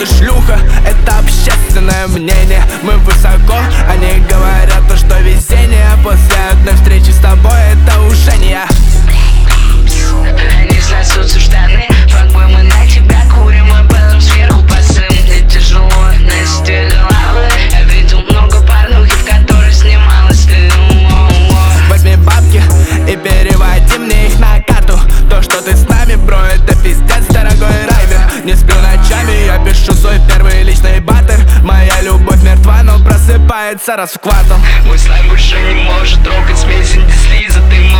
ты шлюха, это общественное мнение. Мы высоко, они говорят то, что везение. После одной встречи с тобой это уже не я. Они сносутся в штаны, факбой, мы на тебя курим, а потом сверху посым. Мне тяжело нести головы. Я видел много порнухи, в которой снималась ты. Возьми бабки и переводи мне их на карту. То, что ты с нами, бро, это пиздец, дорогой райдер. Не сплю ночами, я пишу свой первый личный баттер. Моя любовь мертва, но просыпается раз в квартал. Мой слайм больше не может трогать смесь индислиза. Ты